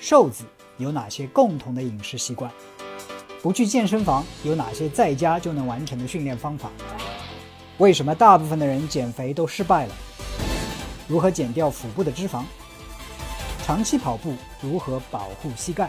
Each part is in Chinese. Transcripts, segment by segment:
瘦子有哪些共同的饮食习惯？不去健身房有哪些在家就能完成的训练方法？为什么大部分的人减肥都失败了？如何减掉腹部的脂肪？长期跑步如何保护膝盖？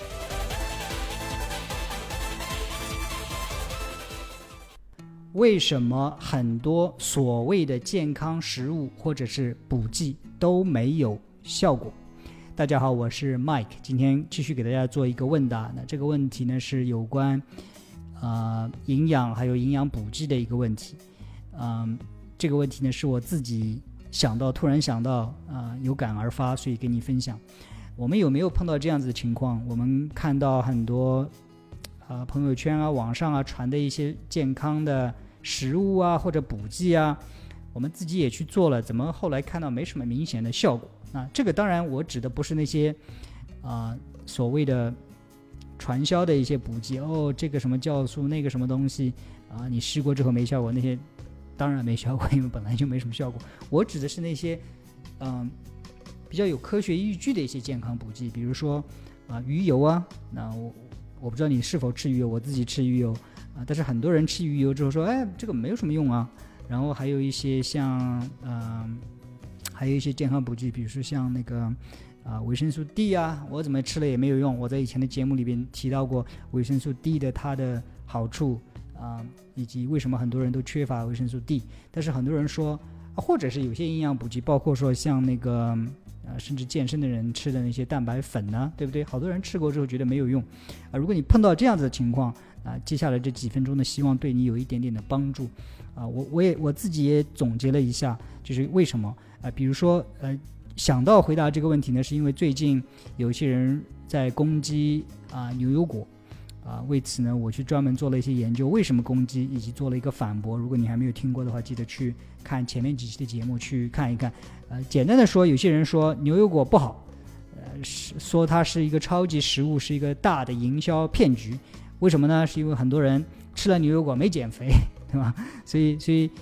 为什么很多所谓的健康食物或者是补剂都没有效果？大家好，我是 Mike， 今天继续给大家做一个问答。那这个问题呢是有关营养还有营养补剂的一个问题。这个问题呢是我自己突然想到有感而发，所以跟你分享。我们有没有碰到这样子的情况？我们看到很多朋友圈网上传的一些健康的食物或者补剂我们自己也去做了，怎么后来看到没什么明显的效果？这个当然我指的不是那些所谓的传销的一些补剂这个什么酵素那个什么东西你试过之后没效果，那些当然没效果，因为本来就没什么效果。我指的是那些比较有科学依据的一些健康补剂，比如说鱼油那我不知道你是否吃鱼油，我自己吃鱼油但是很多人吃鱼油之后说这个没有什么用然后还有一些像还有一些健康补剂，比如说像那个维生素 D 我怎么吃了也没有用。我在以前的节目里边提到过维生素 D 的它的好处以及为什么很多人都缺乏维生素 D。 但是很多人说或者是有些营养补剂，包括说像那个甚至健身的人吃的那些蛋白粉对不对？好多人吃过之后觉得没有用如果你碰到这样子的情况接下来这几分钟的希望对你有一点点的帮助我自己也总结了一下，就是为什么比如说想到回答这个问题呢，是因为最近有些人在攻击牛油果为此呢我去专门做了一些研究，为什么攻击，以及做了一个反驳。如果你还没有听过的话，记得去看前面几期的节目去看一看。简单的说，有些人说牛油果不好说它是一个超级食物，是一个大的营销骗局。为什么呢？是因为很多人吃了牛油果没减肥，对吧？所以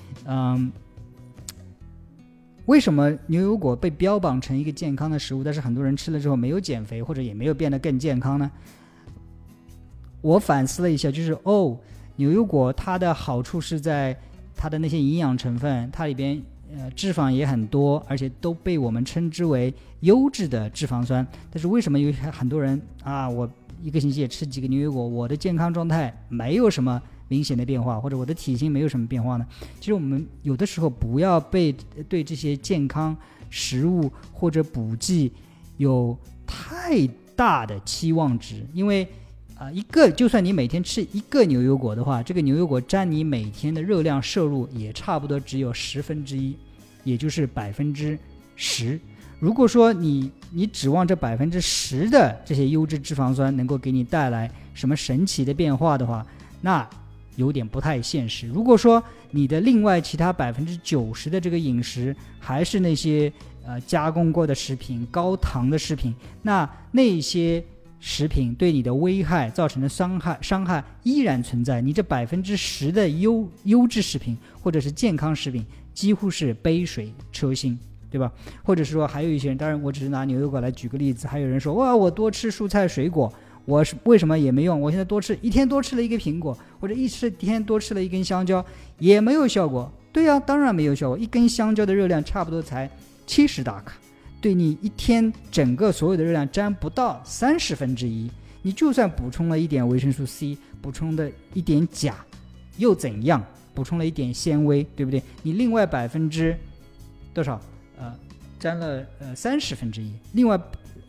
为什么牛油果被标榜成一个健康的食物，但是很多人吃了之后没有减肥，或者也没有变得更健康呢？我反思了一下，就是牛油果它的好处是在它的那些营养成分，它里边脂肪也很多，而且都被我们称之为优质的脂肪酸。但是为什么有很多人我一个星期也吃几个牛油果，我的健康状态没有什么明显的变化，或者我的体型没有什么变化呢？其实我们有的时候不要对这些健康食物或者补剂有太大的期望值，因为就算你每天吃一个牛油果的话，这个牛油果占你每天的热量摄入也差不多只有1/10，也就是10%。如果说你指望这10%的这些优质脂肪酸能够给你带来什么神奇的变化的话，那有点不太现实。如果说你的另外其他90%的这个饮食还是那些加工过的食品、高糖的食品，那些食品对你的危害造成的伤害依然存在。你这10%的优质食品或者是健康食品几乎是杯水车薪，对吧？或者是说还有一些人，当然我只是拿牛油果来举个例子，还有人说我多吃蔬菜水果，我为什么也没用？我现在一天多吃了一个苹果，或者一天多吃了一根香蕉，也没有效果。对当然没有效果。一根香蕉的热量差不多才70大卡，对你一天整个所有的热量占不到1/30。你就算补充了一点维生素 C， 补充的一点钾又怎样？补充了一点纤维，对不对？你另外多少占了1/30，另外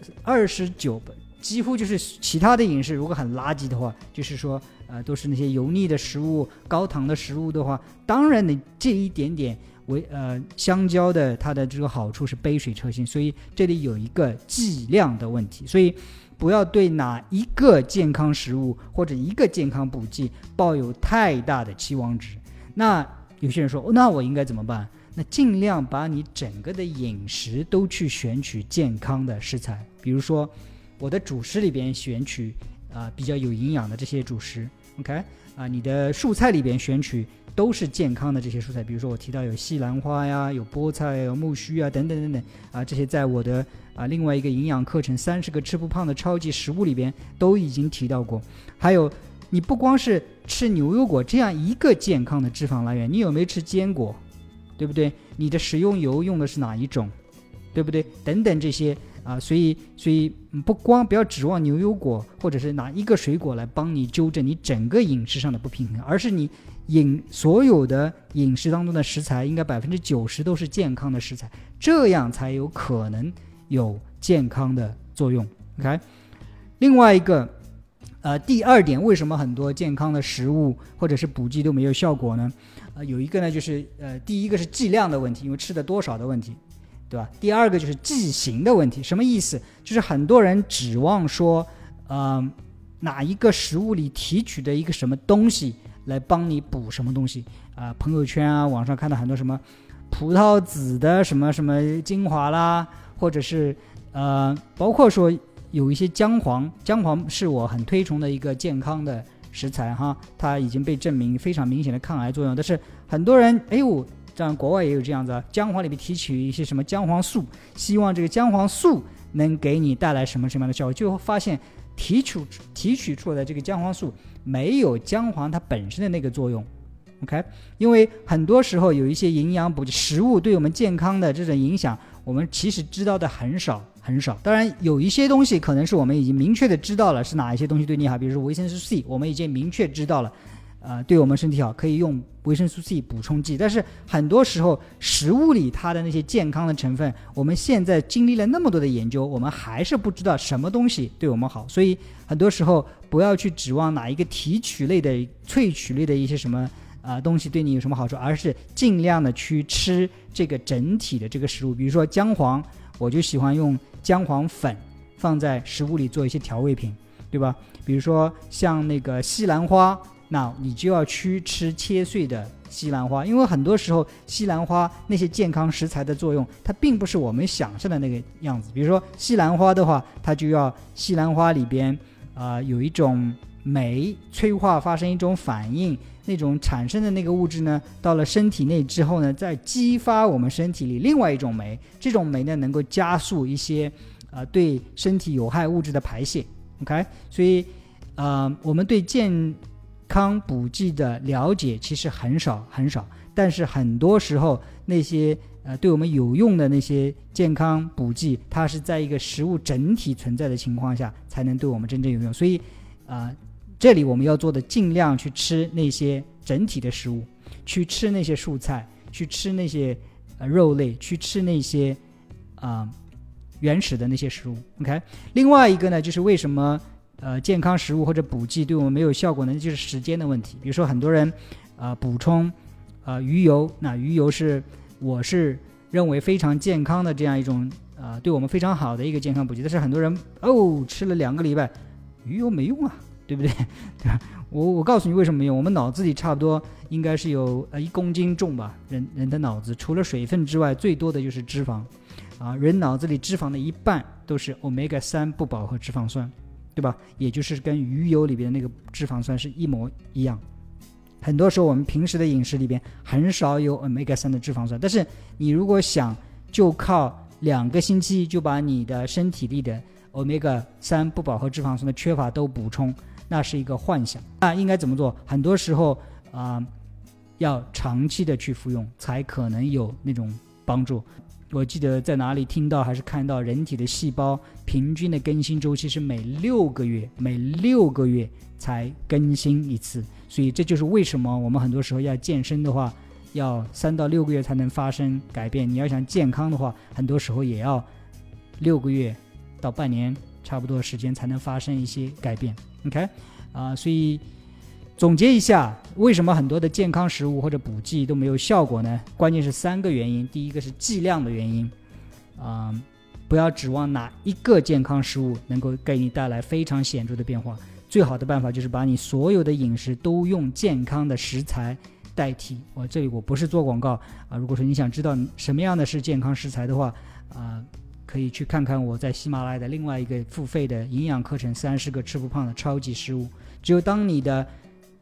29%几乎就是其他的饮食如果很垃圾的话，就是说都是那些油腻的食物、高糖的食物的话，当然你这一点点香蕉的它的这个好处是杯水车薪。所以这里有一个剂量的问题，所以不要对哪一个健康食物或者一个健康补剂抱有太大的期望值。那有些人说那我应该怎么办？那尽量把你整个的饮食都去选取健康的食材，比如说我的主食里边选取比较有营养的这些主食 OK 你的蔬菜里边选取都是健康的这些蔬菜，比如说我提到有西兰花呀，有菠菜，有苜蓿啊，等等等等这些在我的另外一个营养课程30个吃不胖的超级食物里边都已经提到过。还有你不光是吃牛油果这样一个健康的脂肪来源，你有没有吃坚果，对不对？你的食用油用的是哪一种，对不对？等等这些所以不要指望牛油果或者是哪一个水果来帮你纠正你整个饮食上的不平衡，而是你所有的饮食当中的食材应该90%都是健康的食材，这样才有可能有健康的作用。 OK， 另外一个第二点，为什么很多健康的食物或者是补剂都没有效果呢？有一个呢就是第一个是剂量的问题，因为吃的多少的问题，对吧？第二个就是剂型的问题。什么意思？就是很多人指望说哪一个食物里提取的一个什么东西来帮你补什么东西朋友圈网上看到很多什么葡萄籽的什么什么精华啦，或者是包括说有一些姜黄是我很推崇的一个健康的食材它已经被证明非常明显的抗癌作用，但是很多人这样国外也有这样子姜黄里面提取一些什么姜黄素，希望这个姜黄素能给你带来什么样的效果，就会发现提取出来的这个姜黄素没有姜黄它本身的那个作用。 OK， 因为很多时候有一些营养补剂食物对我们健康的这种影响我们其实知道的很少，当然有一些东西可能是我们已经明确的知道了是哪一些东西对你好，比如说维生素 C 我们已经明确知道了对我们身体好，可以用维生素 C 补充剂，但是很多时候食物里它的那些健康的成分，我们现在经历了那么多的研究，我们还是不知道什么东西对我们好，所以很多时候不要去指望哪一个提取类的萃取类的一些什么东西对你有什么好处，而是尽量的去吃这个整体的这个食物。比如说姜黄，我就喜欢用姜黄粉放在食物里做一些调味品，对吧？比如说像那个西兰花，那你就要去吃切碎的西兰花，因为很多时候西兰花那些健康食材的作用它并不是我们想象的那个样子。比如说西兰花的话，它就要西兰花里边有一种酶催化发生一种反应，那种产生的那个物质呢，到了身体内之后呢，再激发我们身体里另外一种酶，这种酶呢能够加速一些对身体有害物质的排泄。 OK， 所以我们对健康补剂的了解其实很少，但是很多时候那些对我们有用的那些健康补剂，它是在一个食物整体存在的情况下才能对我们真正有用。所以这里我们要做的尽量去吃那些整体的食物，去吃那些蔬菜，去吃那些肉类，去吃那些原始的那些食物。 OK， 另外一个呢就是为什么健康食物或者补剂对我们没有效果呢？就是时间的问题。比如说很多人补充鱼油，那鱼油我是认为非常健康的这样一种对我们非常好的一个健康补剂，但是很多人吃了2个礼拜鱼油没用对不对？对吧？我告诉你为什么没用。我们脑子里差不多应该是有1公斤重吧，人的脑子除了水分之外最多的就是脂肪人脑子里脂肪的一半都是 Omega-3 不饱和脂肪酸，对吧？也就是跟鱼油里边的那个脂肪酸是一模一样。很多时候我们平时的饮食里边很少有 Omega-3 的脂肪酸，但是你如果想就靠2个星期就把你的身体里的 Omega-3 不饱和脂肪酸的缺乏都补充，那是一个幻想。那应该怎么做？很多时候要长期的去服用才可能有那种帮助。我记得在哪里听到还是看到人体的细胞平均的更新周期是每6个月才更新一次，所以这就是为什么我们很多时候要健身的话要3到6个月才能发生改变，你要想健康的话很多时候也要6个月到半年差不多时间才能发生一些改变。 OK，所以总结一下，为什么很多的健康食物或者补剂都没有效果呢？关键是3个原因。第一个是剂量的原因，不要指望哪一个健康食物能够给你带来非常显著的变化，最好的办法就是把你所有的饮食都用健康的食材代替。这里我不是做广告如果说你想知道什么样的是健康食材的话可以去看看我在喜马拉雅的另外一个付费的营养课程30个吃不胖的超级食物。只有当你的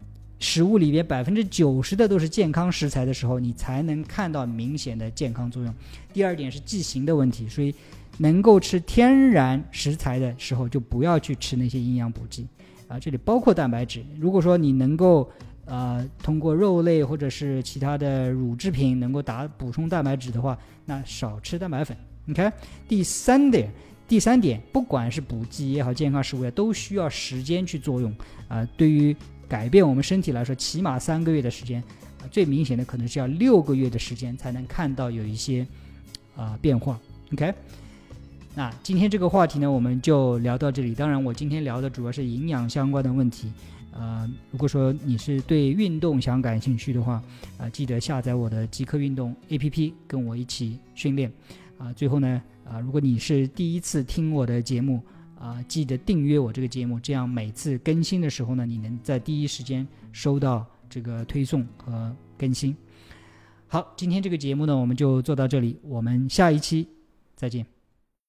食物里边90%的都是健康食材的时候，你才能看到明显的健康作用。第二点是剂型的问题，所以能够吃天然食材的时候，就不要去吃那些营养补剂这里包括蛋白质。如果说你能够通过肉类或者是其他的乳制品能够补充蛋白质的话，那少吃蛋白粉。OK， 第三点，不管是补剂也好，健康食物也都需要时间去作用对于改变我们身体来说，起码3个月的时间最明显的可能是要6个月的时间才能看到有一些变化。OK， 那今天这个话题呢，我们就聊到这里。当然我今天聊的主要是营养相关的问题如果说你是对运动想感兴趣的话记得下载我的极客运动 APP 跟我一起训练最后呢如果你是第一次听我的节目记得订阅我这个节目，这样每次更新的时候呢，你能在第一时间收到这个推送和更新。好，今天这个节目呢，我们就做到这里，我们下一期再见。